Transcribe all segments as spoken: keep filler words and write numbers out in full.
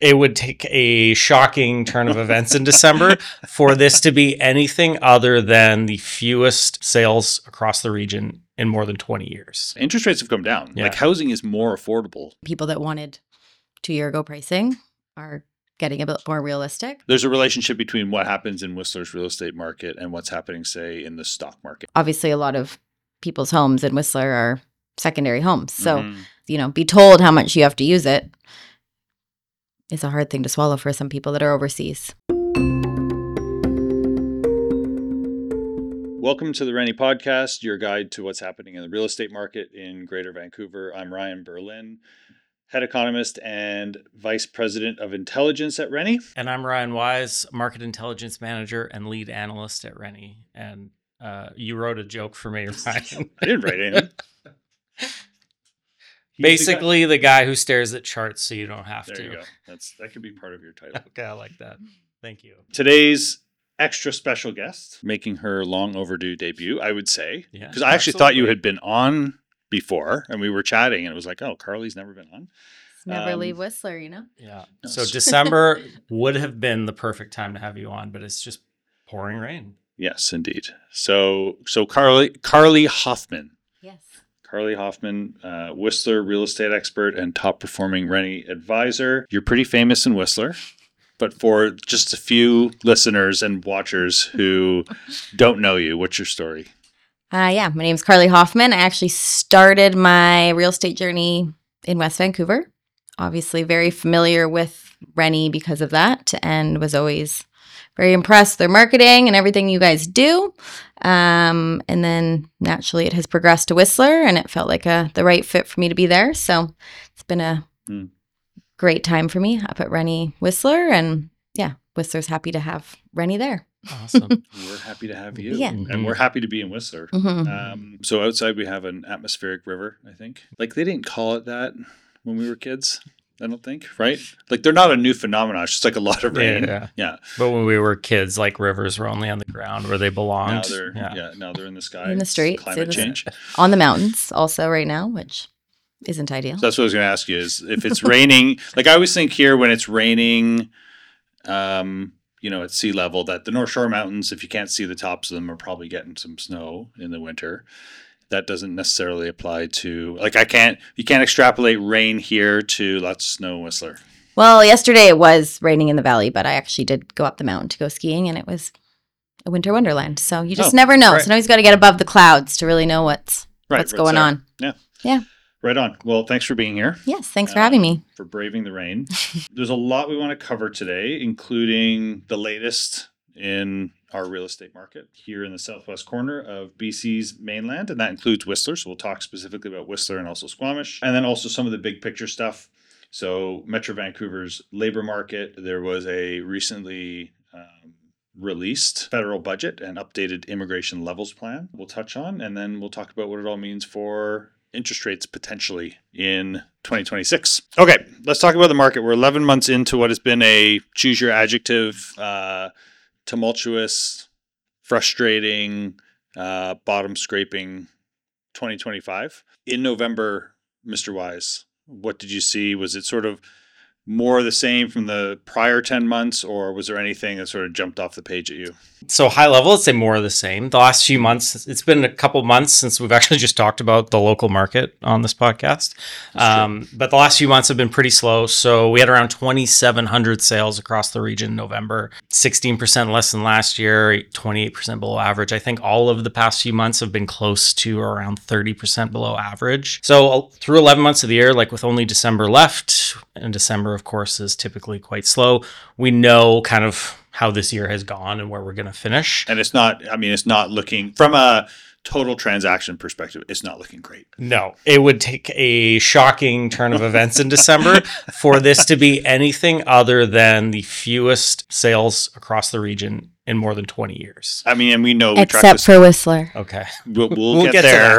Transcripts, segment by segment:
It would take a shocking turn of events in December for this to be anything other than the fewest sales across the region in more than twenty years. Interest rates have come down. Yeah. Like housing is more affordable. People that wanted two year ago pricing are getting a bit more realistic. There's a relationship between what happens in Whistler's real estate market and what's happening, say, in the stock market. Obviously, a lot of people's homes in Whistler are secondary homes. So, Mhm. you know, be told how much you have to use it is a hard thing to swallow for some people that are overseas. Welcome to the Rennie Podcast, your guide to what's happening in the real estate market in Greater Vancouver. I'm Ryan Berlin, head economist and vice president of intelligence at Rennie. And I'm Ryan Wise, market intelligence manager and lead analyst at Rennie. And uh, you wrote a joke for me, Ryan. I didn't write anything. Basically, the guy who stares at charts so you don't have There to. you go. That's that could be part of your title. Okay, I like that. Thank you. Today's extra special guest, making her long overdue debut, I would say. Yeah, Because I actually thought you absolutely. had been on before and we were chatting and it was like, oh, Carly's never been on. Never Um, leave Whistler, you know? Yeah. No, So s- December would have been the perfect time to have you on, but it's just pouring rain. Yes, indeed. So so Carly Carly Hoffman. Yes. Carly Hoffman, uh, Whistler real estate expert and top performing Rennie advisor. You're pretty famous in Whistler, but for just a few listeners and watchers who don't know you, what's your story? Uh, yeah, my name's Carly Hoffman. I actually started my real estate journey in West Vancouver. Obviously very familiar with Rennie because of that, and was always very impressed with their marketing and everything you guys do. Um, and then naturally it has progressed to Whistler, and it felt like a the right fit for me to be there. So it's been a Hmm. great time for me up at Rennie Whistler, and yeah, Whistler's happy to have Rennie there. Awesome. We're happy to have you. Yeah. And we're happy to be in Whistler. Mhm. Um, so outside we have an atmospheric river, I think. Like they didn't call it that when we were kids, I don't think, right? Like they're not a new phenomenon. It's just like a lot of rain. Yeah. Yeah. But when we were kids, like rivers were only on the ground where they Now belonged. they're yeah. yeah. now they're in the sky. In the It's streets, Climate in the- change. On the mountains also right now, which isn't ideal. So that's what I was going to ask you is if it's raining, like I always think here when it's raining, um, you know, at sea level, that the North Shore Mountains, if you can't see the tops of them, are probably getting some snow in the winter. That doesn't necessarily apply to, like I can't, you can't extrapolate rain here to lots of snow in Whistler. Well, yesterday it was raining in the valley, but I actually did go up the mountain to go skiing, and it was a winter wonderland. So you just Oh, never know. right. Sometimes you got to get above the clouds to really know what's Right, what's right going there. on. Yeah. Yeah. Right on. Well, thanks for being here. Yes, thanks for Uh, having me. For braving the rain. There's a lot we want to cover today, including the latest in our real estate market here in the southwest corner of B C's mainland, and that includes Whistler. So we'll talk specifically about Whistler and also Squamish, and then also some of the big picture stuff. So Metro Vancouver's labor market, there was a recently um, released federal budget and updated immigration levels plan we'll touch on, and then we'll talk about what it all means for interest rates potentially in twenty twenty-six. Okay, let's talk about the market. We're eleven months into what has been a choose your adjective, uh, tumultuous, frustrating, uh, bottom scraping twenty twenty-five. In November, Mister Wise, what did you see? Was it sort of more the same from the prior ten months, or was there anything that sort of jumped off the page at you? So high level, I'd say more of the same. The last few months, it's been a couple months since we've actually just talked about the local market on this podcast. Um, but the last few months have been pretty slow. So we had around twenty-seven hundred sales across the region in November, sixteen percent less than last year, twenty-eight percent below average. I think all of the past few months have been close to around thirty percent below average. So uh, through eleven months of the year, like with only December left, and December, of course, is typically quite slow, we know kind of how this year has gone and where we're going to finish. And it's not, I mean, it's not looking, from a total transaction perspective, it's not looking great. No, it would take a shocking turn of events in December for this to be anything other than the fewest sales across the region in more than twenty years. I mean, and we know we track Except this. for Whistler. Okay. We'll, we'll, get, to there.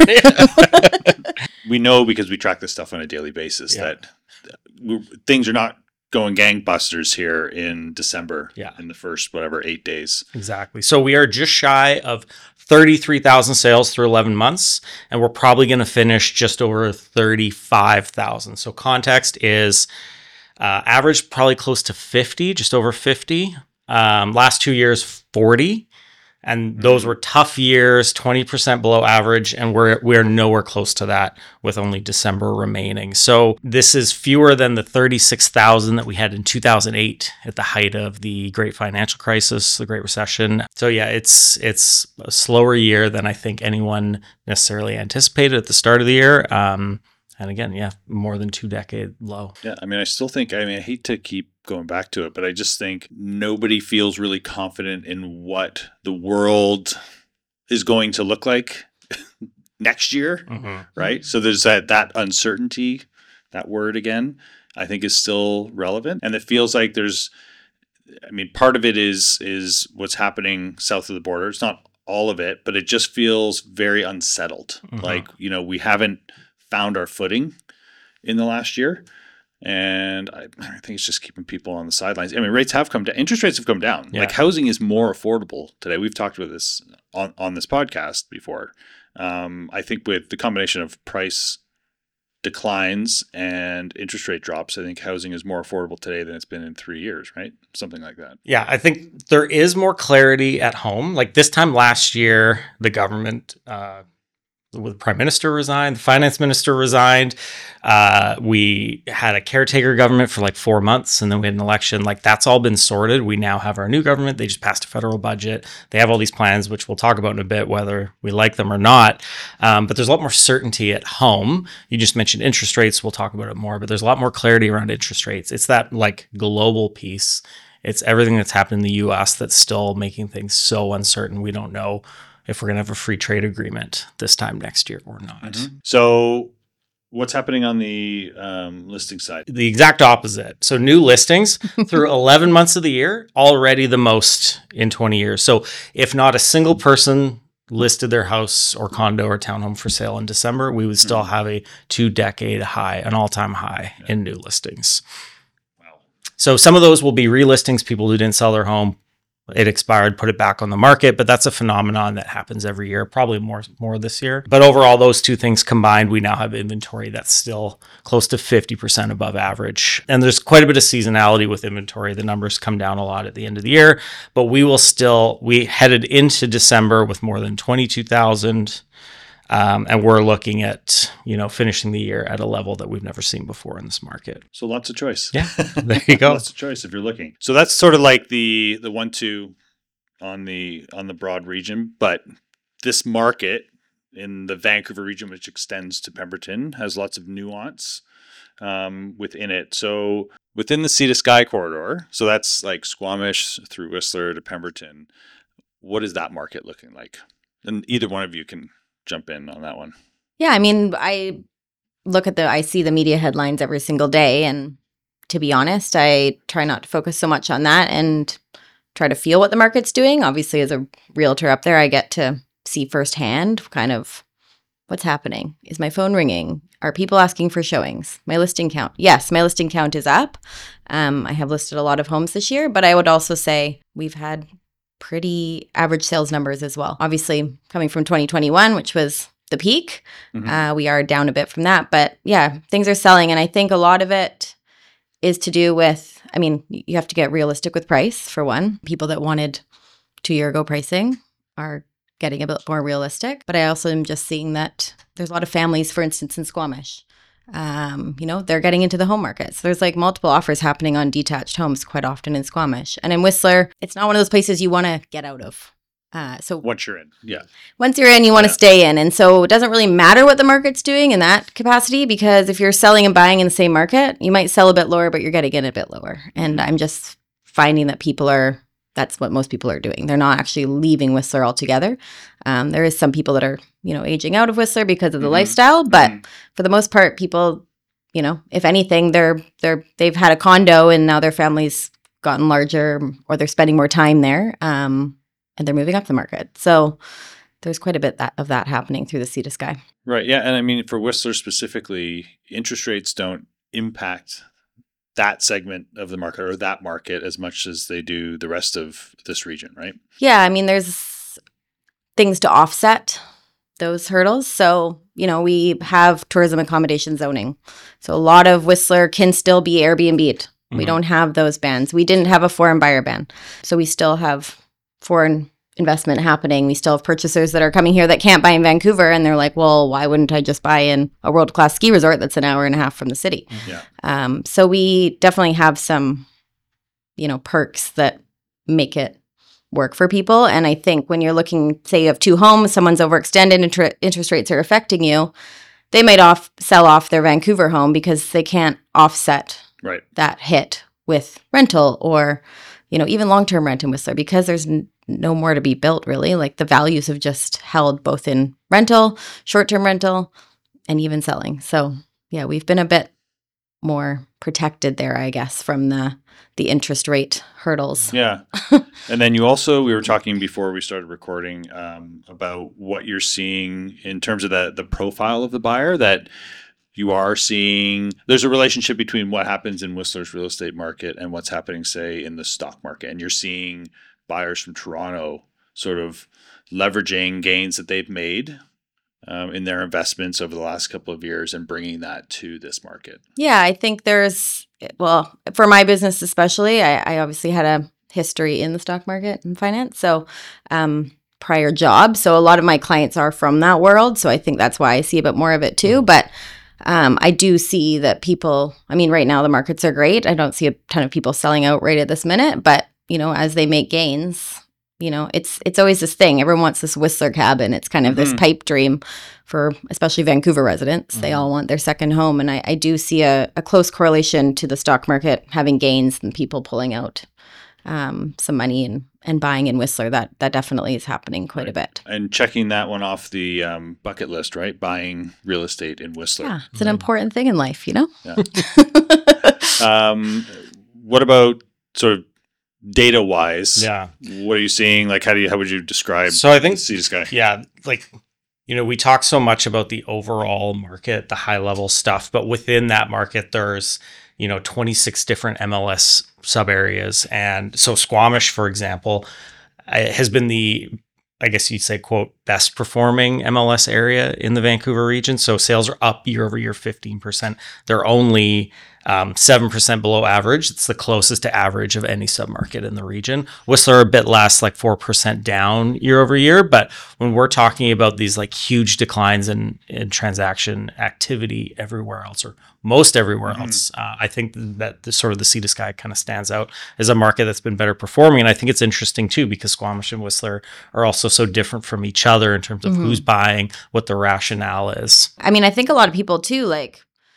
that. We know because we track this stuff on a daily basis Yeah. that we, things are not going gangbusters here in December. Yeah. In the first, whatever, eight days. Exactly. So we are just shy of thirty-three thousand sales through eleven months, and we're probably going to finish just over thirty-five thousand. So context is Uh, average probably close to fifty, just over fifty. Um, last two years, forty. And those were tough years, twenty percent below average, and we're we're nowhere close to that with only December remaining. So this is fewer than the thirty-six thousand that we had in two thousand eight at the height of the great financial crisis, the Great Recession. So yeah, it's it's a slower year than I think anyone necessarily anticipated at the start of the year. Um, and again, yeah, more than two decade low. Yeah, I mean, I still think, I mean, I hate to keep going back to it, but I just think nobody feels really confident in what the world is going to look like next year, Mm-hmm. right? So there's that that uncertainty, that word again, I think is still relevant. And it feels like there's, I mean, part of it is is what's happening south of the border. It's not all of it, but it just feels very unsettled. Mm-hmm. Like, you know, we haven't found our footing in the last year. And I, I think it's just keeping people on the sidelines. I mean, rates have come down. Interest rates have come down. Yeah. Like housing is more affordable today. We've talked about this on, on this podcast before. Um, I think with the combination of price declines and interest rate drops, I think housing is more affordable today than it's been in three years, right? Something like that. Yeah, I think there is more clarity at home. Like this time last year, the government, uh, the prime minister resigned, the finance minister resigned. Uh, we had a caretaker government for like four months, and then we had an election. Like that's all been sorted. We now have our new government. They just passed a federal budget. They have all these plans, which we'll talk about in a bit, whether we like them or not. Um, but there's a lot more certainty at home. You just mentioned interest rates. We'll talk about it more, but there's a lot more clarity around interest rates. It's that like global piece. It's everything that's happened in the U S that's still making things so uncertain. We don't know if we're going to have a free trade agreement this time next year or not. Mm-hmm. So what's happening on the um, listing side? The exact opposite. So new listings through eleven months of the year, already the most in twenty years. So if not a single person listed their house or condo or townhome for sale in December, we would still have a two decade high, an all-time high yeah. in new listings. Wow. So some of those will be relistings, people who didn't sell their home. It expired, put it back on the market, but that's a phenomenon that happens every year, probably more more this year. But overall, those two things combined, we now have inventory that's still close to fifty percent above average. And there's quite a bit of seasonality with inventory. The numbers come down a lot at the end of the year, but we will still, we headed into December with more than twenty-two thousand. Um, and we're looking at, you know, finishing the year at a level that we've never seen before in this market. So lots of choice. Yeah, there you go. Lots of choice if you're looking. So that's sort of like the the one two on the on the broad region, but this market in the Vancouver region, which extends to Pemberton, has lots of nuance um, within it. So within the Sea to Sky corridor, so that's like Squamish through Whistler to Pemberton. What is that market looking like? And either one of you can jump in on that one. Yeah, I mean, I look at the, I see the media headlines every single day. And to be honest, I try not to focus so much on that and try to feel what the market's doing. Obviously, as a realtor up there, I get to see firsthand kind of what's happening. Is my phone ringing? Are people asking for showings? My listing count. Yes, my listing count is up. Um, I have listed a lot of homes this year, but I would also say we've had pretty average sales numbers as well. Obviously, coming from twenty twenty-one, which was the peak, mm-hmm. uh, we are down a bit from that. But yeah, things are selling. And I think a lot of it is to do with, I mean, you have to get realistic with price, for one. People that wanted two year ago pricing are getting a bit more realistic. But I also am just seeing that there's a lot of families, for instance, in Squamish. Um, you know, they're getting into the home market. So there's like multiple offers happening on detached homes quite often in Squamish. And in Whistler, it's not one of those places you want to get out of. Uh, so once you're in, yeah. Once you're in, you want to yeah. stay in. And so it doesn't really matter what the market's doing in that capacity, because if you're selling and buying in the same market, you might sell a bit lower, but you're getting in a bit lower. And I'm just finding that people are, that's what most people are doing. They're not actually leaving Whistler altogether. Um, there is some people that are, you know, aging out of Whistler because of the mm-hmm. lifestyle, but mm-hmm. for the most part, people, you know, if anything, they're they're they've had a condo and now their family's gotten larger, or they're spending more time there, um, and they're moving up the market. So there's quite a bit that, of that happening through the Sea to Sky. Right. Yeah, and I mean for Whistler specifically, interest rates don't impact that segment of the market or that market as much as they do the rest of this region, right? Yeah, I mean, there's things to offset those hurdles. So, you know, we have tourism accommodation zoning. So a lot of Whistler can still be Airbnb'd. We Mhm. don't have those bans. We didn't have a foreign buyer ban. So we still have foreign investment happening. We still have purchasers that are coming here that can't buy in Vancouver. And they're like, well, why wouldn't I just buy in a world-class ski resort that's an hour and a half from the city? Yeah. Um, so we definitely have some, you know, perks that make it work for people. And I think when you're looking, say you have two homes, someone's overextended, inter- interest rates are affecting you, they might off sell off their Vancouver home because they can't offset Right. that hit with rental or, you know, even long-term rent in Whistler because there's n- no more to be built really. Like the values have just held both in rental, short-term rental, and even selling. So yeah, we've been a bit more protected there, I guess, from the the interest rate hurdles. Yeah. And then you also, we were talking before we started recording um, about what you're seeing in terms of the, the profile of the buyer, that you are seeing, there's a relationship between what happens in Whistler's real estate market and what's happening, say, in the stock market. And you're seeing buyers from Toronto sort of leveraging gains that they've made um, in their investments over the last couple of years and bringing that to this market. Yeah, I think there's, well, for my business especially, I, I obviously had a history in the stock market and finance. So, um, prior job. So a lot of my clients are from that world. So I think that's why I see a bit more of it too. But um, I do see that people, I mean, right now the markets are great. I don't see a ton of people selling out right at this minute. But, you know, as they make gains, you know, it's it's always this thing. Everyone wants this Whistler cabin. It's kind of this Mhm. pipe dream for especially Vancouver residents. They Mhm. all want their second home. And I, I do see a, a close correlation to the stock market having gains and people pulling out um, some money and, and buying in Whistler. That that definitely is happening quite a bit. And checking that one off the um, bucket list, right? Buying real estate in Whistler. Yeah, it's an important thing in life, you know? Yeah. Um, what about sort of data wise? Yeah. What are you seeing? Like, how do you, how would you describe So I think, Sea to Sky? yeah, like, you know, we talk so much about the overall market, the high level stuff, but within that market, there's, you know, twenty-six different M L S sub areas. And so Squamish, for example, uh, has been the, I guess you'd say, quote, best performing M L S area in the Vancouver region. So sales are up year over year, fifteen percent. They're only um, seven percent below average. It's the closest to average of any submarket in the region. Whistler a bit less, like four percent down year over year. But when we're talking about these like huge declines in, in transaction activity everywhere else, or most everywhere Mhm. else, uh, I think that the sort of the Sea to Sky kind of stands out as a market that's been better performing. And I think it's interesting too, because Squamish and Whistler are also so different from each other in terms of Mhm. who's buying, what the rationale is. I mean, I think a lot of people too, like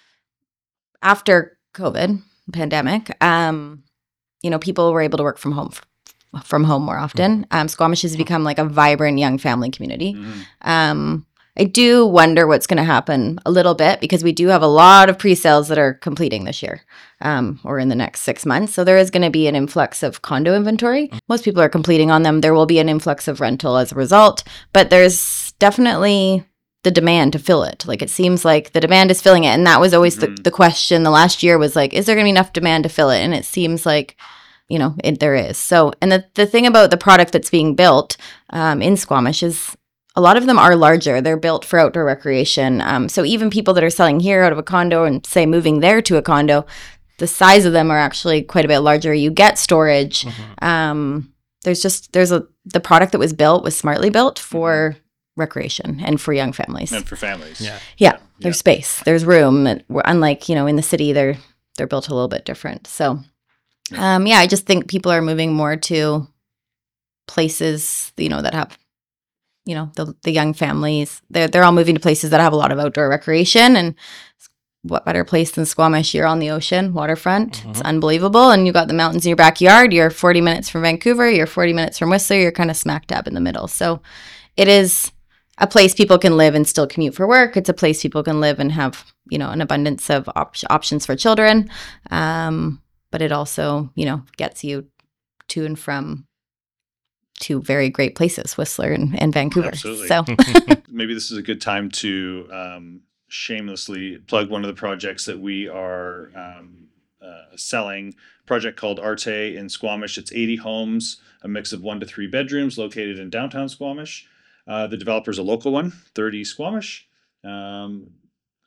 after COVID pandemic, um, you know, people were able to work from home from home more often. Um, Squamish has become like a vibrant young family community. Mhm. Um, I do wonder what's going to happen a little bit because we do have a lot of pre-sales that are completing this year um, or in the next six months. So there is going to be an influx of condo inventory. Most people are completing on them. There will be an influx of rental as a result, but there's definitely the demand to fill it. Like it seems like the demand is filling it. And that was always Mhm. the, the question the last year was like, is there going to be enough demand to fill it? And it seems like, you know, it, there is. So, and the, the thing about the product that's being built um, in Squamish is a lot of them are larger. They're built for outdoor recreation. Um, so even people that are selling here out of a condo and say moving there to a condo, the size of them are actually quite a bit larger. You get storage. Mhm. Um, there's just, there's a, the product that was built was smartly built for recreation and for young families. And for families. Yeah. Yeah, Yeah. there's space, there's room. And we're unlike, you know, in the city, they're they're built a little bit different. So, um, yeah, I just think people are moving more to places, you know, that have, you know, the the young families. They're they're all moving to places that have a lot of outdoor recreation. And what better place than Squamish? You're on the ocean, waterfront. It's Mhm. unbelievable, and you got the mountains in your backyard. You're forty minutes from Vancouver. You're forty minutes from Whistler. You're kind of smack dab in the middle. So, it is a place people can live and still commute for work. It's a place people can live and have, you know, an abundance of op- options for children. Um, but it also, you know, gets you to and from two very great places, Whistler and, and Vancouver. Absolutely. So, Maybe this is a good time to um, shamelessly plug one of the projects that we are um, uh, selling. A project called Arte in Squamish. It's eighty homes, a mix of one to three bedrooms, located in downtown Squamish. Uh, the developer's a local one, thirty Squamish. Um,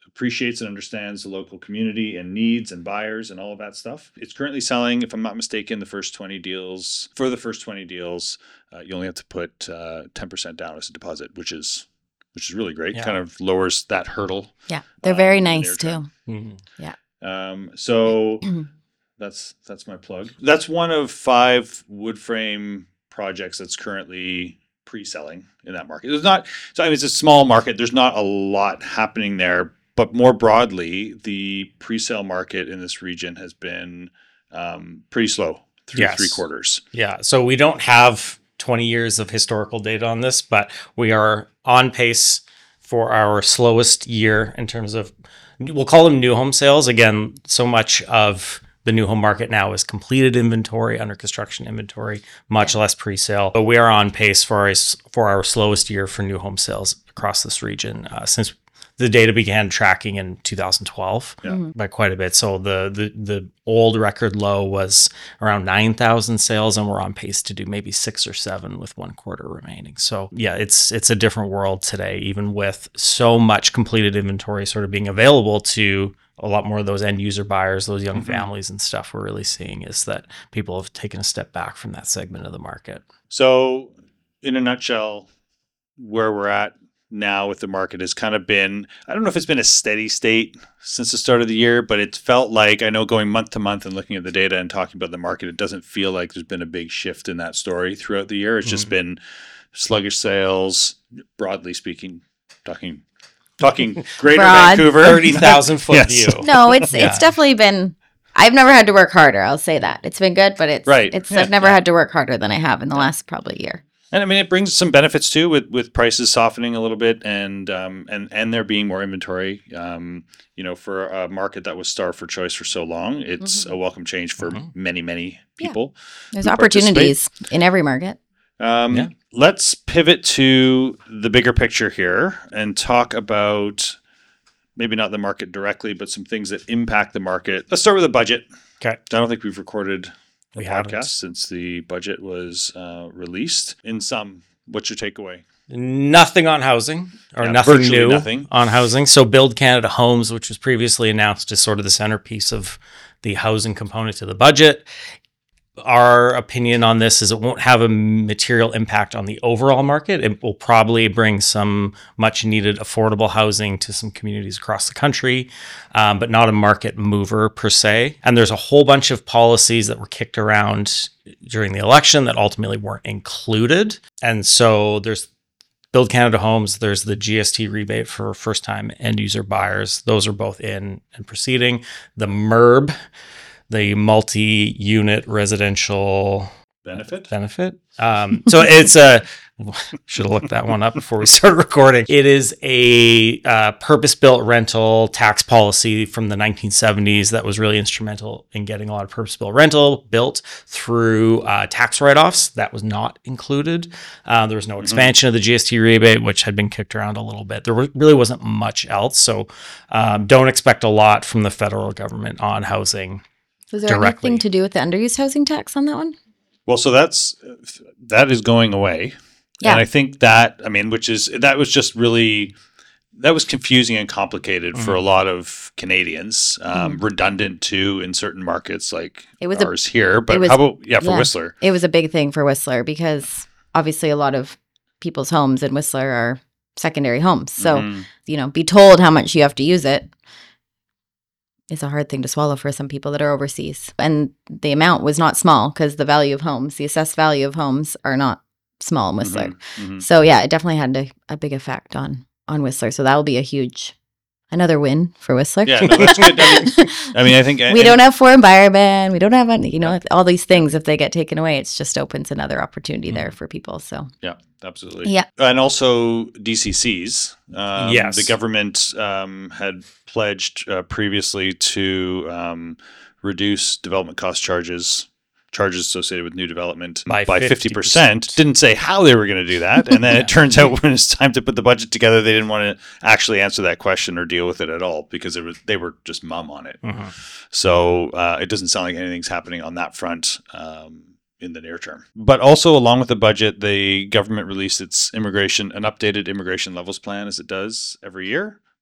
appreciates and understands the local community and needs and buyers and all of that stuff. It's currently selling, if I'm not mistaken, the first twenty deals. For the first twenty deals, uh, you only have to put uh, ten percent down as a deposit, which is which is really great. Yeah. Kind of lowers that hurdle. Yeah, they're very um, in the nice near too. term. Mhm. Yeah. Um, so that's that's my plug. That's one of five wood frame projects that's currently pre-selling in that market. There's not, so I mean, it's a small market. There's not a lot happening there, but more broadly, the pre-sale market in this region has been um, pretty slow through Yes. three quarters. Yeah. So we don't have twenty years of historical data on this, but we are on pace for our slowest year in terms of, we'll call them new home sales. Again, so much of the new home market now is completed inventory, under construction inventory, much less pre-sale. But we are on pace for our, for our slowest year for new home sales across this region uh, since the data began tracking in two thousand twelve Yeah. Mhm. by quite a bit. So the the the old record low was around nine thousand sales, and we're on pace to do maybe six or seven with one quarter remaining. So yeah, it's it's a different world today, even with so much completed inventory sort of being available to a lot more of those end user buyers, those young Mhm. families and stuff. We're really seeing is that people have taken a step back from that segment of the market. So, in a nutshell, where we're at now with the market has kind of been, I don't know if it's been a steady state since the start of the year, but it's felt like, I know going month to month and looking at the data and talking about the market, it doesn't feel like there's been a big shift in that story throughout the year. It's just Mhm. been sluggish sales, broadly speaking, talking talking greater Broad. Vancouver. thirty thousand foot Yes. view. No, it's Yeah. it's definitely been. I've never had to work harder. I'll say that it's been good, but it's Right. It's Yeah, I've never yeah. had to work harder than I have in the last probably year. And I mean, it brings some benefits too, with with prices softening a little bit, and um, and and there being more inventory. Um, you know, for a market that was starved for choice for so long, it's Mhm. a welcome change for Mhm. many many Yeah. people. There's who participate. opportunities in every market. Um, Yeah. Let's pivot to the bigger picture here and talk about maybe not the market directly, but some things that impact the market. Let's start with the budget. Okay. I don't think we've recorded We the haven't. podcast since the budget was uh, released. In sum, what's your takeaway? Nothing on housing, or Yeah, nothing virtually new nothing. on housing. So Build Canada Homes, which was previously announced as sort of the centerpiece of the housing component to the budget. Our opinion on this is it won't have a material impact on the overall market. It will probably bring some much needed affordable housing to some communities across the country, um, but not a market mover per se. And there's a whole bunch of policies that were kicked around during the election that ultimately weren't included. And so there's Build Canada Homes, there's the G S T rebate for first-time end-user buyers. Those are both in and proceeding. The M R B, the multi-unit residential Benefit? benefit. Um, so it's a, should have looked that one up before we started recording. It is a uh, purpose-built rental tax policy from the nineteen seventies that was really instrumental in getting a lot of purpose-built rental built through uh, tax write-offs. That was not included. Uh, there was no expansion of the G S T rebate, which had been kicked around a little bit. There was, really wasn't much else. So um, don't expect a lot from the federal government on housing. Was there Directly. anything to do with the underused housing tax on that one? Well, so that's that is going away. Yeah. And I think that, I mean, which is, that was just really, that was confusing and complicated for a lot of Canadians, um, redundant too in certain markets like It was a- ours here. But it was- how about, yeah, for yeah. Whistler? It was a big thing for Whistler because obviously a lot of people's homes in Whistler are secondary homes. So, Mhm. you know, be told how much you have to use it is a hard thing to swallow for some people that are overseas. And the amount was not small because the value of homes, the assessed value of homes are not small in Whistler. Mhm. Mhm. So yeah, it definitely had a, a big effect on on Whistler. So that will be a huge, another win for Whistler. Yeah, no, that's good. I mean, I mean, I think we and- don't have foreign buyer ban. We don't have, any, you know, all these things. If they get taken away, it just opens another opportunity there for people. So Yeah, absolutely. yeah, And also D C Cs. Um, Yes. The government um, had pledged uh, previously to um, reduce development cost charges, charges associated with new development By by fifty fifty percent. percent. Didn't say how they were going to do that. And then it turns out when it's time to put the budget together, they didn't want to actually answer that question or deal with it at all because it was, they were just mum on it. Mhm. So uh, it doesn't sound like anything's happening on that front um, in the near term. But also, along with the budget, the government released its immigration, an updated immigration levels plan, as it does every year.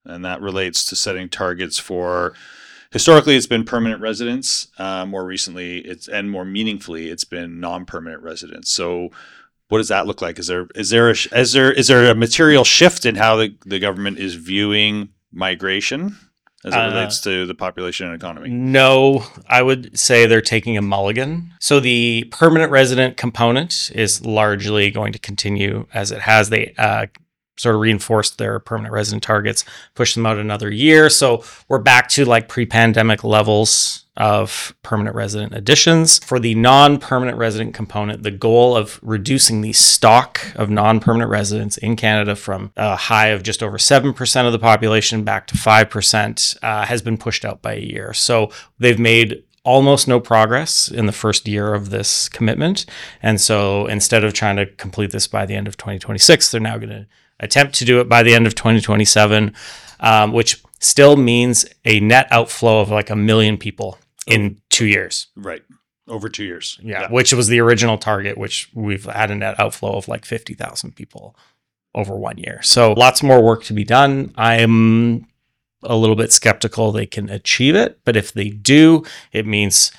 and that relates to setting targets for. Historically, it's been permanent residents. Uh, more recently, it's and more meaningfully, it's been non-permanent residents. So, what does that look like? Is there is there a, is there is there a material shift in how the, the government is viewing migration as it Uh, relates to the population and economy? No, I would say they're taking a mulligan. So the permanent resident component is largely going to continue as it has. They uh, sort of reinforced their permanent resident targets, pushed them out another year. So we're back to like pre-pandemic levels of permanent resident additions. For the non-permanent resident component, the goal of reducing the stock of non-permanent residents in Canada from a high of just over seven percent of the population back to five percent uh, has been pushed out by a year. So they've made almost no progress in the first year of this commitment. And so instead of trying to complete this by the end of twenty twenty-six, they're now going to attempt to do it by the end of twenty twenty-seven, um, which still means a net outflow of like a million people in two years. Right. Over two years. Yeah, yeah. Which was the original target, which we've had a net outflow of like fifty thousand people over one year. So lots more work to be done. I'm a little bit skeptical they can achieve it, but if they do, it means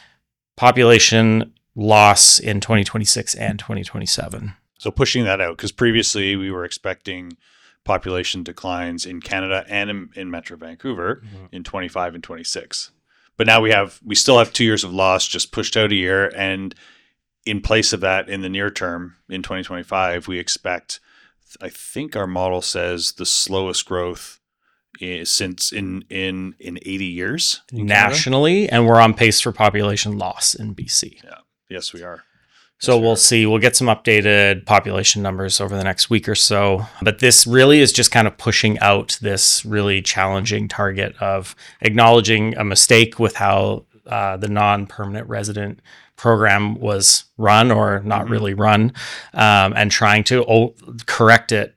population loss in twenty twenty-six and twenty twenty-seven. So pushing that out, because previously we were expecting population declines in Canada and in, in Metro Vancouver mm-hmm. in twenty-five and twenty-six. But now we have, we still have two years of loss, just pushed out a year. And in place of that, in the near term, in twenty twenty-five, we expect, I think our model says the slowest growth is since in, in, in eighty years. In nationally, Canada. And we're on pace for population loss in B C. Yeah. Yes, we are. So we'll see. We'll get some updated population numbers over the next week or so. But this really is just kind of pushing out this really challenging target of acknowledging a mistake with how uh, the non-permanent resident program was run or not mm-hmm. really run, um, and trying to o- correct it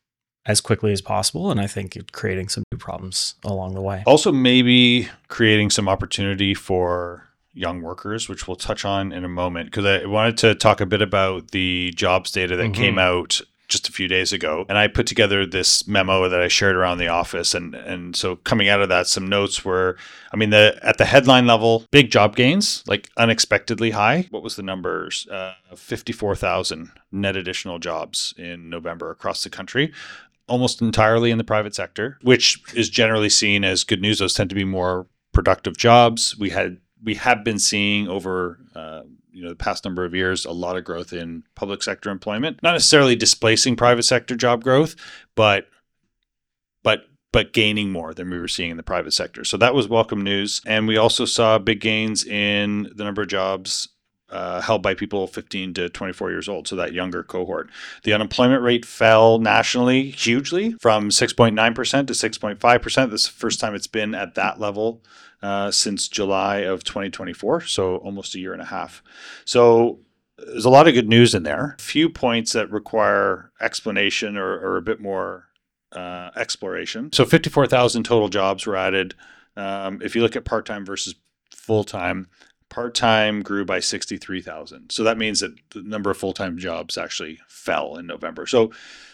as quickly as possible. And I think it creating some new problems along the way. Also, maybe creating some opportunity for young workers, which we'll touch on in a moment, because I wanted to talk a bit about the jobs data that mm-hmm. came out just a few days ago. And I put together this memo that I shared around the office. And and so coming out of that, some notes were, I mean, the at the headline level, big job gains, like unexpectedly high. What was the numbers? Uh, fifty-four thousand net additional jobs in November across the country, almost entirely in the private sector, which is generally seen as good news. Those tend to be more productive jobs. We had We have been seeing over uh, you know the past number of years a lot of growth in public sector employment, not necessarily displacing private sector job growth, but but but gaining more than we were seeing in the private sector. So that was welcome news, and we also saw big gains in the number of jobs uh, held by people fifteen to twenty-four years old, so that younger cohort. The unemployment rate fell nationally hugely from six point nine percent to six point five percent. This is the first time it's been at that level Uh, since July of twenty twenty-four, so almost a year and a half. So there's a lot of good news in there. A few points that require explanation or, or a bit more uh, exploration. So fifty-four thousand total jobs were added. Um, if you look at part-time versus full-time, part-time grew by sixty-three thousand. So that means that the number of full-time jobs actually fell in November. So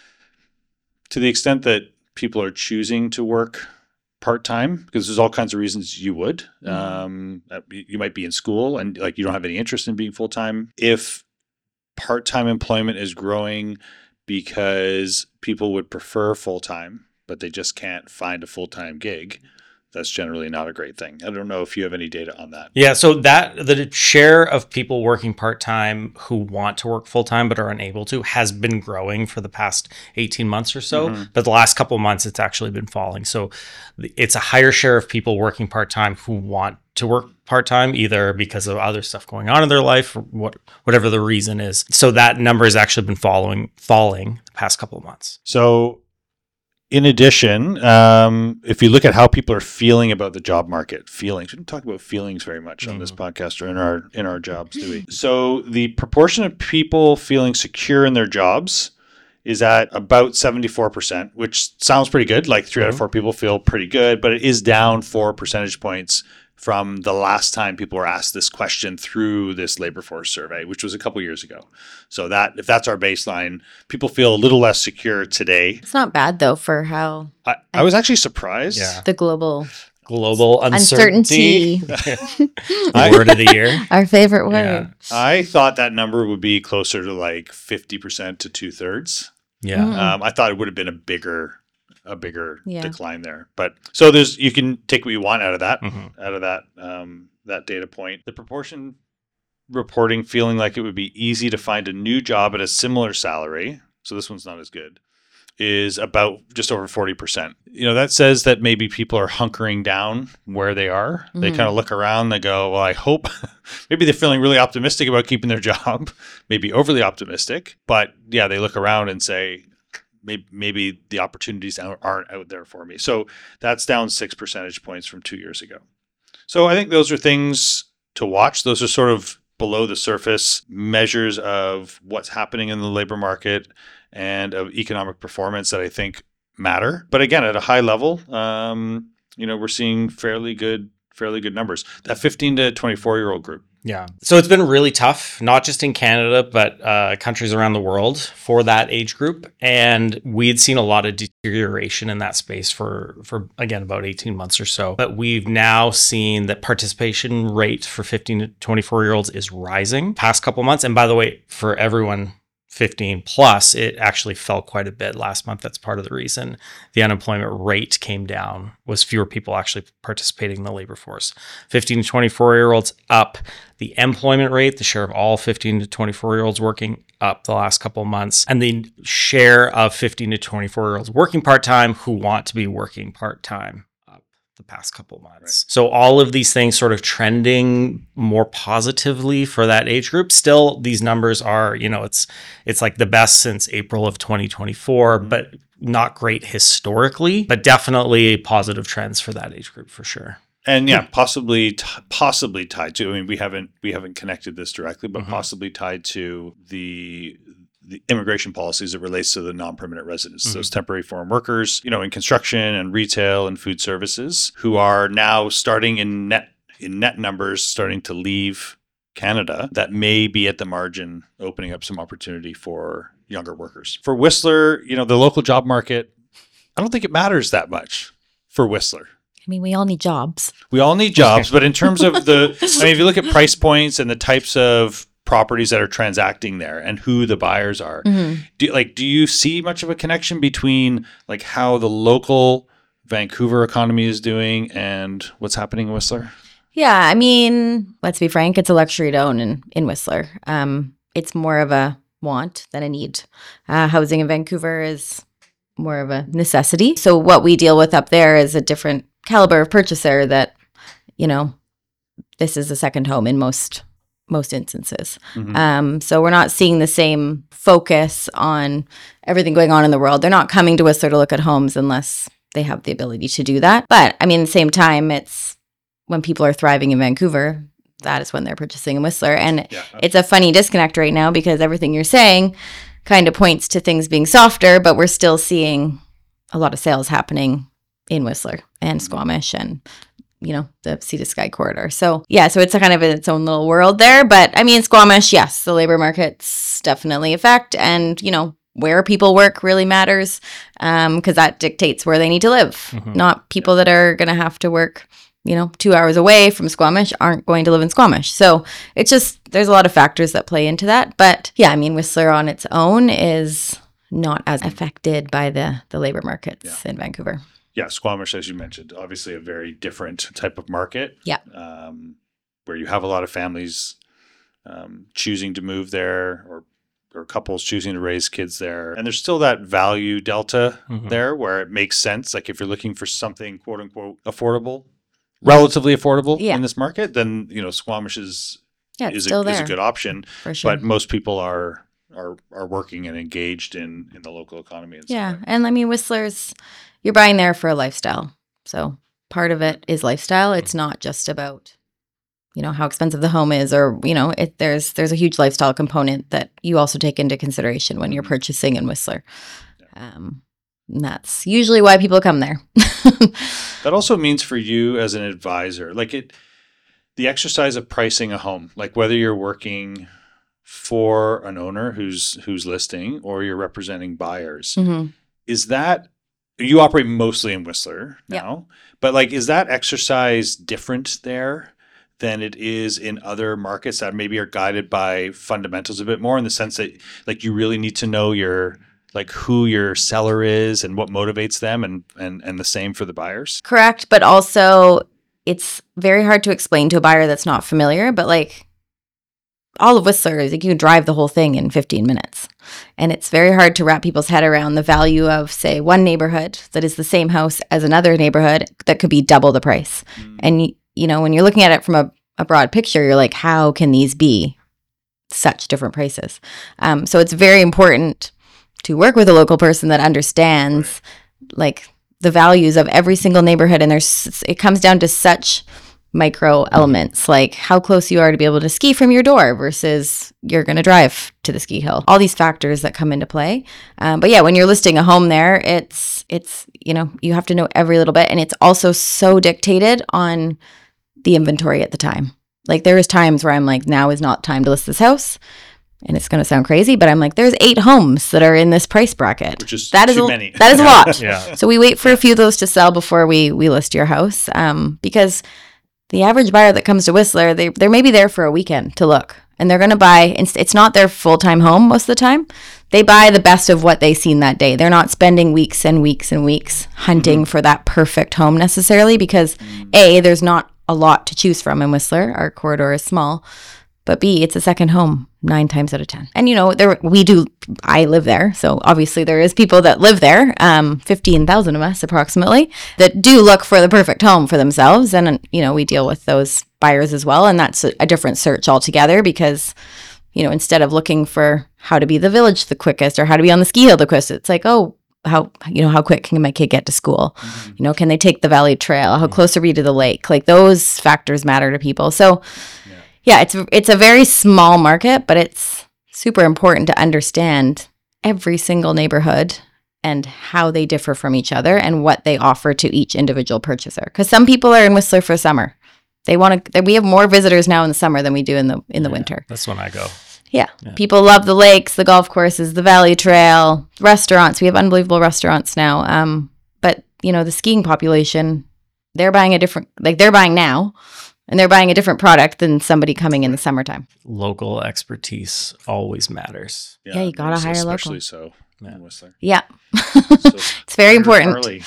to the extent that people are choosing to work part-time, because there's all kinds of reasons you would. Mm-hmm. Um, you might be in school and like you don't have any interest in being full-time. If part-time employment is growing because people would prefer full-time, but they just can't find a full-time gig, that's generally not a great thing. I don't know if you have any data on that. Yeah, so that the share of people working part-time who want to work full-time but are unable to has been growing for the past eighteen months or so. Mm-hmm. But the last couple of months, it's actually been falling. So it's a higher share of people working part-time who want to work part-time, either because of other stuff going on in their life or what, whatever the reason is. So that number has actually been following, falling the past couple of months. So in addition, um, if you look at how people are feeling about the job market, feelings, we don't talk about feelings very much mm-hmm. on this podcast or in our in our jobs, do we? So the proportion of people feeling secure in their jobs is at about seventy-four percent, which sounds pretty good. Like three mm-hmm. out of four people feel pretty good, but it is down four percentage points from the last time people were asked this question through this labor force survey, which was a couple years ago. So that if that's our baseline, people feel a little less secure today. It's not bad though for how I, I was actually surprised. Yeah. the global Global uncertainty. uncertainty, I- Word of the year. our favorite word. Yeah. I thought that number would be closer to like fifty percent to two thirds. Yeah. Mm. Um, I thought it would have been a bigger, a bigger Yeah. decline there. But so there's you can take what you want out of that, Mhm. out of that um, that data point. The proportion reporting feeling like it would be easy to find a new job at a similar salary. So this one's not as good. Is about just over forty percent. You know, that says that maybe people are hunkering down where they are. They Mhm. kind of look around, they go, well, I hope, maybe they're feeling really optimistic about keeping their job, maybe overly optimistic. But yeah, they look around and say, maybe, maybe the opportunities aren't out there for me. So that's down six percentage points from two years ago. So I think those are things to watch. Those are sort of below the surface measures of what's happening in the labor market and of economic performance that I think matter. But again, at a high level, um, you know, we're seeing fairly good, fairly good numbers. That fifteen to twenty-four year old group. Yeah. So it's been really tough, not just in Canada, but uh, countries around the world for that age group. And we'd seen a lot of deterioration in that space for, for again, about eighteen months or so. But we've now seen that participation rate for fifteen to twenty-four year olds is rising past couple months. And by the way, for everyone fifteen plus, it actually fell quite a bit last month. That's part of the reason the unemployment rate came down, was fewer people actually participating in the labor force. fifteen to twenty-four year olds up. The employment rate, the share of all fifteen to twenty-four year olds working, up the last couple of months. And the share of fifteen to twenty-four year olds working part-time who want to be working part-time, up the past couple of months. So all of these things sort of trending more positively for that age group. Still, these numbers are, you know, it's it's like the best since April of twenty twenty-four, but not great historically, but definitely positive trends for that age group for sure. And yeah, possibly, t- possibly tied to. I mean, we haven't we haven't connected this directly, but Mhm. possibly tied to the the immigration policies that relates to the non-permanent residents, Mhm. those temporary foreign workers, you know, in construction and retail and food services, who are now starting in net in net numbers, starting to leave Canada. That may be at the margin, opening up some opportunity for younger workers. For Whistler, you know, the local job market, I don't think it matters that much for Whistler. I mean, we all need jobs. We all need jobs, but in terms of the, I mean, if you look at price points and the types of properties that are transacting there and who the buyers are, Mhm. do like, do you see much of a connection between like how the local Vancouver economy is doing and what's happening in Whistler? Yeah, I mean, let's be frank, it's a luxury to own in, in Whistler. Um, it's more of a want than a need. Uh, housing in Vancouver is more of a necessity. So what we deal with up there is a different caliber of purchaser that, you know, this is a second home in most most instances. Mhm. Um, so we're not seeing the same focus on everything going on in the world. They're not coming to Whistler to look at homes unless they have the ability to do that. But I mean, at the same time, it's when people are thriving in Vancouver, that is when they're purchasing in Whistler. And Yeah. it's a funny disconnect right now because everything you're saying kind of points to things being softer, but we're still seeing a lot of sales happening in Whistler and Squamish and, you know, the Sea to Sky corridor. So yeah, so it's a kind of in its own little world there. But I mean, Squamish, yes, the labor market's definitely a fact. And, you know, where people work really matters um, because that dictates where they need to live. Mhm. Not people that are going to have to work, you know, two hours away from Squamish aren't going to live in Squamish. So it's just, there's a lot of factors that play into that. But yeah, I mean, Whistler on its own is not as affected by the, the labor markets in Vancouver. Yeah, Squamish, as you mentioned, obviously a very different type of market. Yeah. Um, where you have a lot of families um, choosing to move there or or couples choosing to raise kids there. And there's still that value delta Mhm. there where it makes sense. Like if you're looking for something quote unquote affordable, relatively affordable Yeah. in this market, then you know Squamish is Yeah, it's is, still a, there is a good option. for sure. But most people are are are working and engaged in in the local economy. And Yeah. stuff. And I mean, Whistler's, you're buying there for a lifestyle. So part of it is lifestyle. It's not just about, you know, how expensive the home is or, you know, it, there's there's a huge lifestyle component that you also take into consideration when you're Mhm. purchasing in Whistler. Um, and that's usually why people come there. That also means for you as an advisor, like it, the exercise of pricing a home, like whether you're working for an owner who's who's listing or you're representing buyers, Mm-hmm. is that you operate mostly in Whistler now, Yep. but like is that exercise different there than it is in other markets that maybe are guided by fundamentals a bit more, in the sense that like you really need to know your like who your seller is and what motivates them, and and and the same for the buyers? Correct. But also, it's very hard to explain to a buyer that's not familiar. But like all of Whistler, like you can drive the whole thing in fifteen minutes. And it's very hard to wrap people's head around the value of, say, one neighborhood that is the same house as another neighborhood that could be double the price. Mm. And, y- you know, when you're looking at it from a, a broad picture, you're like, how can these be such different prices? Um, so it's very important to work with a local person that understands like the values of every single neighborhood. And there's, it comes down to such micro elements, like how close you are to be able to ski from your door versus you're going to drive to the ski hill. All these factors that come into play. Um, but yeah, when you're listing a home there, it's, it's, you know, you have to know every little bit. And it's also so dictated on the inventory at the time. Like there is times where I'm like, now is not time to list this house. And it's going to sound crazy, but I'm like, there's eight homes that are in this price bracket. Which is that is too a, many. That is a lot. Yeah. So we wait for a few of those to sell before we we list your house, um, because the average buyer that comes to Whistler, they they're maybe there for a weekend to look, and they're going to buy. It's, it's not their full time home most of the time. They buy the best of what they've seen that day. They're not spending weeks and weeks and weeks hunting Mm-hmm. for that perfect home necessarily, because Mm. A, there's not a lot to choose from in Whistler. Our corridor is small. But B, it's a second home nine times out of ten. And, you know, there we do, I live there. So obviously there is people that live there, um, fifteen thousand of us approximately, that do look for the perfect home for themselves. And, you know, we deal with those buyers as well. And that's a, a different search altogether, because, you know, instead of looking for how to be the village the quickest or how to be on the ski hill the quickest, it's like, oh, how, you know, how quick can my kid get to school? Mm-hmm. You know, can they take the Valley Trail? How close are we to the lake? Like those factors matter to people. So, yeah, it's it's a very small market, but it's super important to understand every single neighborhood and how they differ from each other and what they offer to each individual purchaser. Because some people are in Whistler for summer. They want to. We have more visitors now in the summer than we do in the in the Yeah, winter. That's when I go. Yeah. Yeah. People love the lakes, the golf courses, the Valley Trail, restaurants. We have unbelievable restaurants now. Um, but you know, the skiing population, they're buying a different. Like they're buying now. And they're buying a different product than somebody coming in the summertime. Local expertise always matters. Yeah, you gotta hire local. especially so Yeah. in Whistler. Yeah. So, It's very important. Harley.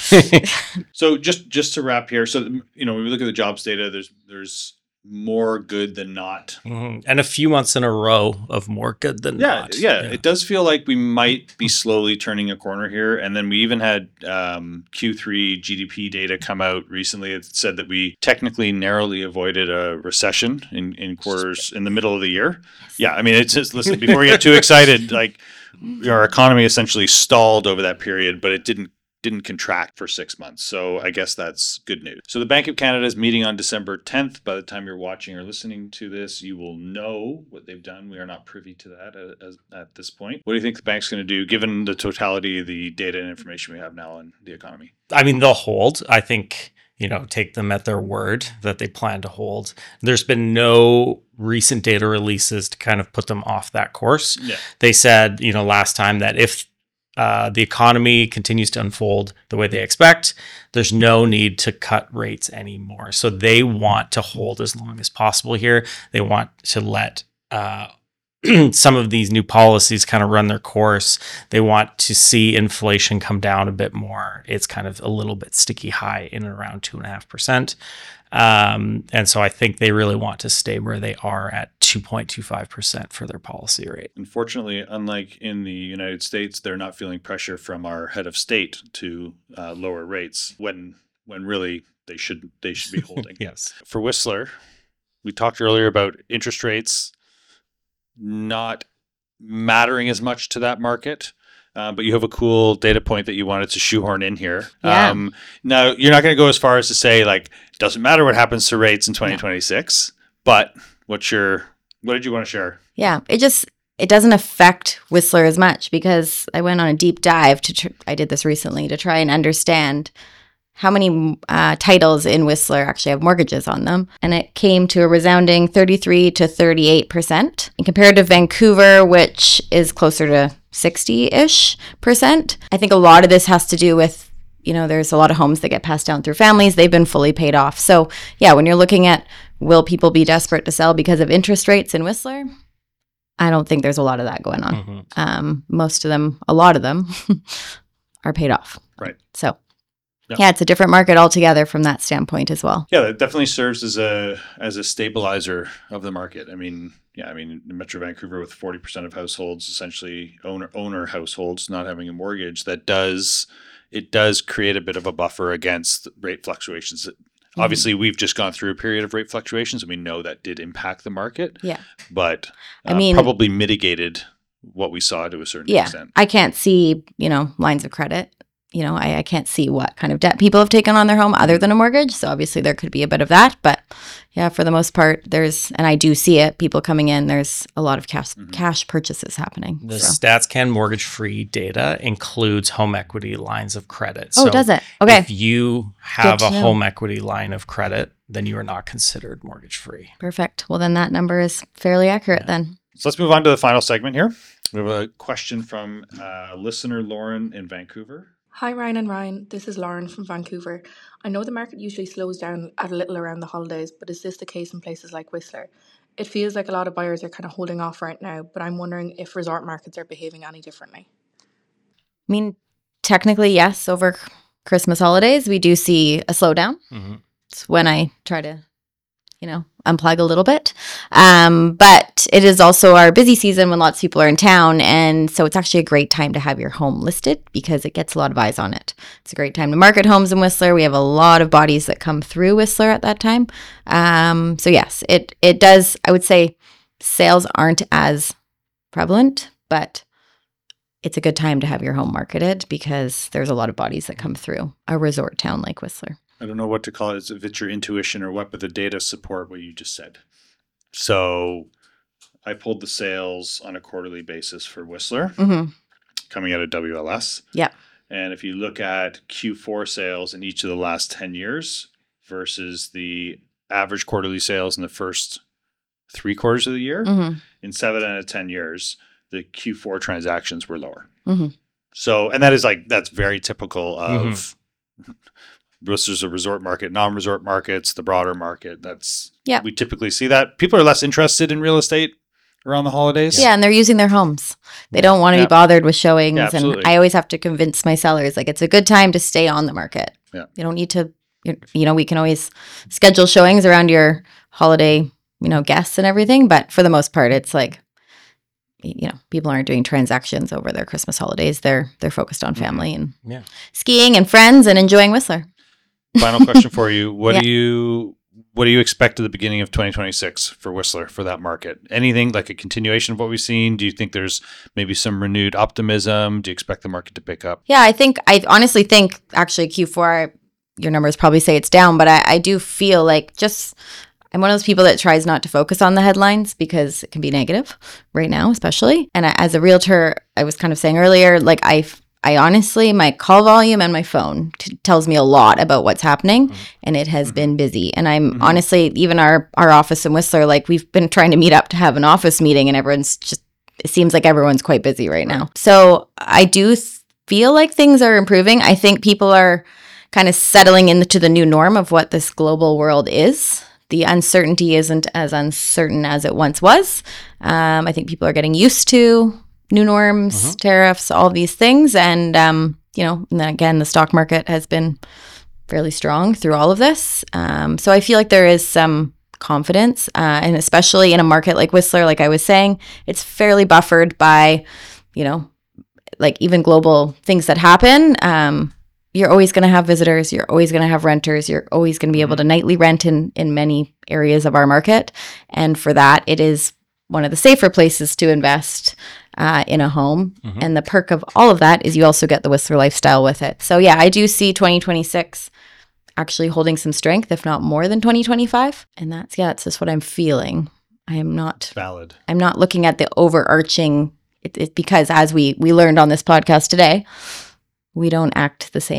So just just to wrap here, so you know when we look at the jobs data, there's there's more good than not. Mhm. And a few months in a row of more good than Yeah, not. yeah, it does feel like we might be slowly turning a corner here. And then we even had um, Q three G D P data come out recently. It said that we technically narrowly avoided a recession in, in quarters in the middle of the year. Yeah, I mean, it's just, listen, before we get too excited, like our economy essentially stalled over that period, but it didn't didn't contract for six months. So I guess that's good news. So the Bank of Canada is meeting on December tenth. By the time you're watching or listening to this, you will know what they've done. We are not privy to that at, at this point. What do you think the bank's going to do, given the totality of the data and information we have now on the economy? I mean, they'll hold. I think, you know, take them at their word that they plan to hold. There's been no recent data releases to kind of put them off that course. Yeah. They said, you know, last time that if uh, the economy continues to unfold the way they expect, there's no need to cut rates anymore. So they want to hold as long as possible here. They want to let uh, some of these new policies kind of run their course. They want to see inflation come down a bit more. It's kind of a little bit sticky high in and around two and a half percent. Um, and so I think they really want to stay where they are at two point two five percent for their policy rate. Unfortunately, unlike in the United States, they're not feeling pressure from our head of state to uh, lower rates when when really they should they should be holding. Yes. For Whistler, we talked earlier about interest rates not mattering as much to that market. Uh, but you have a cool data point that you wanted to shoehorn in here. Yeah. Um, now, you're not going to go as far as to say, like, doesn't matter what happens to rates in twenty twenty-six, but what's your, what did you want to share? Yeah, it just it doesn't affect Whistler as much because I went on a deep dive to tr- I did this recently to try and understand how many uh, titles in Whistler actually have mortgages on them. And it came to a resounding thirty-three to thirty-eight percent. And compared to Vancouver, which is closer to sixty-ish percent, I think a lot of this has to do with, you know, there's a lot of homes that get passed down through families. They've been fully paid off. So yeah, when you're looking at will people be desperate to sell because of interest rates in Whistler, I don't think there's a lot of that going on. Mm-hmm. Um, most of them, a lot of them are paid off. Right. So yeah. yeah, it's a different market altogether from that standpoint as well. Yeah, that definitely serves as a as a stabilizer of the market. I mean, yeah, I mean, in Metro Vancouver with forty percent of households, essentially owner owner households not having a mortgage, that does it does create a bit of a buffer against rate fluctuations. Mm-hmm. Obviously, we've just gone through a period of rate fluctuations, and we know that did impact the market. Yeah, but uh, I mean, probably mitigated what we saw to a certain yeah, extent. I can't see, you know, lines of credit. You know, I, I can't see what kind of debt people have taken on their home other than a mortgage. So obviously there could be a bit of that. But yeah, for the most part, there's, and I do see it, people coming in, there's a lot of cash mm-hmm. cash purchases happening. The so. StatsCan mortgage-free data includes home equity lines of credit. Oh, so does it? Okay. If you have a know. home equity line of credit, then you are not considered mortgage-free. Perfect. Well, then that number is fairly accurate yeah. then. So let's move on to the final segment here. We have a question from uh, listener Lauren in Vancouver. Hi Ryan and Ryan, this is Lauren from Vancouver. I know the market usually slows down at a little around the holidays, but is this the case in places like Whistler? It feels like a lot of buyers are kind of holding off right now, but I'm wondering if resort markets are behaving any differently. I mean, technically, yes, over Christmas holidays, we do see a slowdown. Mm-hmm. It's when I try to, you know, unplug a little bit. Um, but it is also our busy season when lots of people are in town. And so it's actually a great time to have your home listed because it gets a lot of eyes on it. It's a great time to market homes in Whistler. We have a lot of bodies that come through Whistler at that time. Um, so yes, it, it does, I would say sales aren't as prevalent, but it's a good time to have your home marketed because there's a lot of bodies that come through a resort town like Whistler. I don't know what to call it, if it's your intuition or what, but the data support what you just said. So I pulled the sales on a quarterly basis for Whistler mm-hmm. coming out of W L S. Yeah. And if you look at Q four sales in each of the last ten years versus the average quarterly sales in the first three quarters of the year, mm-hmm. in seven out of ten years, the Q four transactions were lower. Mm-hmm. So, and that is like, that's very typical of mm-hmm. Whistler's a resort market, non-resort markets, the broader market. That's yeah. We typically see that. People are less interested in real estate around the holidays. Yeah, and they're using their homes. They don't want to yeah. be bothered with showings. Yeah, and I always have to convince my sellers, like, it's a good time to stay on the market. Yeah. You don't need to, you know, we can always schedule showings around your holiday, you know, guests and everything. But for the most part, it's like, you know, people aren't doing transactions over their Christmas holidays. They're they're focused on family and yeah. skiing and friends and enjoying Whistler. Final question for you. What yeah. do you what do you expect at the beginning of twenty twenty-six for Whistler, for that market? Anything like a continuation of what we've seen? Do you think there's maybe some renewed optimism? Do you expect the market to pick up? Yeah, I think, I honestly think actually Q four, your numbers probably say it's down, but I, I do feel like just, I'm one of those people that tries not to focus on the headlines because it can be negative right now, especially. And I, as a realtor, I was kind of saying earlier, like I I honestly, my call volume and my phone t- tells me a lot about what's happening, mm-hmm. and it has mm-hmm. been busy. And I'm mm-hmm. honestly, even our, our office in Whistler, like we've been trying to meet up to have an office meeting, and everyone's just, it seems like everyone's quite busy right now. So I do th- feel like things are improving. I think people are kind of settling into the new norm of what this global world is. The uncertainty isn't as uncertain as it once was. Um, I think people are getting used to new norms, mm-hmm. tariffs, all these things. And, um, you know, and then again, the stock market has been fairly strong through all of this. Um, so I feel like there is some confidence, uh, and especially in a market like Whistler, like I was saying, it's fairly buffered by, you know, like even global things that happen. Um, you're always going to have visitors. You're always going to have renters. You're always going to be able to nightly rent in, in many areas of our market. And for that, it is one of the safer places to invest uh, in a home. Mm-hmm. And the perk of all of that is you also get the Whistler lifestyle with it. So yeah, I do see twenty twenty-six actually holding some strength, if not more than twenty twenty-five. And that's, yeah, that's just what I'm feeling. I am not valid. I'm not looking at the overarching, it, it, because as we, we learned on this podcast today, we don't act the same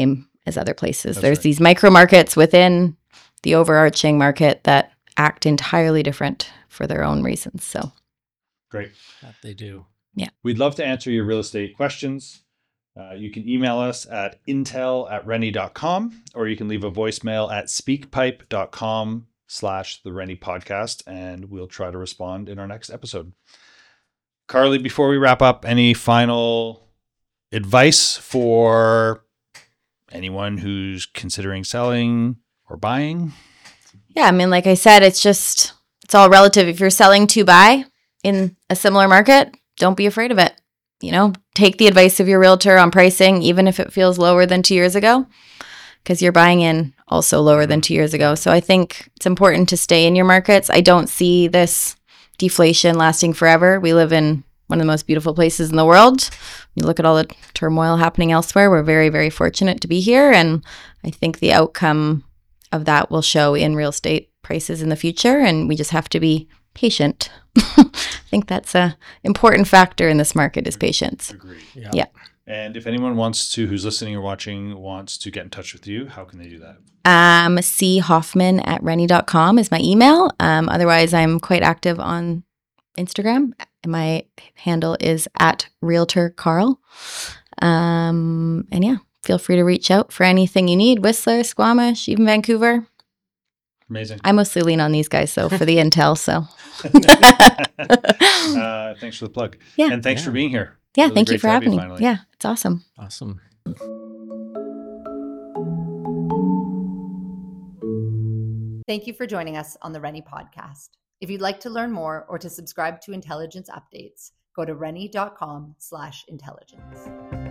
as other places. That's There's right. these micro markets within the overarching market that act entirely different for their own reasons. So Great. That they do. We'd love to answer your real estate questions. Uh, you can email us at intel at rennie dot com, or you can leave a voicemail at speakpipe.com slash the Rennie podcast, and we'll try to respond in our next episode. Carly, before we wrap up, any final advice for anyone who's considering selling or buying? yeah, I mean, like I said, it's just, it's all relative. If you're selling to buy in a similar market, don't be afraid of it. You know, take the advice of your realtor on pricing, even if it feels lower than two years ago, because you're buying in also lower than two years ago. So I think it's important to stay in your markets. I don't see this deflation lasting forever. We live in one of the most beautiful places in the world. You look at all the turmoil happening elsewhere. We're very, very fortunate to be here. And I think the outcome of that will show in real estate prices in the future. And we just have to be patient. I think that's a important factor in this market is patience. Agreed. Yeah. Yeah. And if anyone wants to, who's listening or watching, wants to get in touch with you, how can they do that? Um, C Hoffman at rennie dot com is my email. Um, otherwise, I'm quite active on Instagram. My handle is at Realtor Carl. Um, and yeah, feel free to reach out for anything you need. Whistler, Squamish, even Vancouver. Amazing. I mostly lean on these guys, though, for the intel. So uh, thanks for the plug. Yeah. And thanks Yeah. for being here. yeah, Really thank you great for to have having me. finally. Yeah, it's awesome. Awesome. Thank you for joining us on the Rennie podcast. If you'd like to learn more or to subscribe to intelligence updates, go to rennie dot com slash intelligence.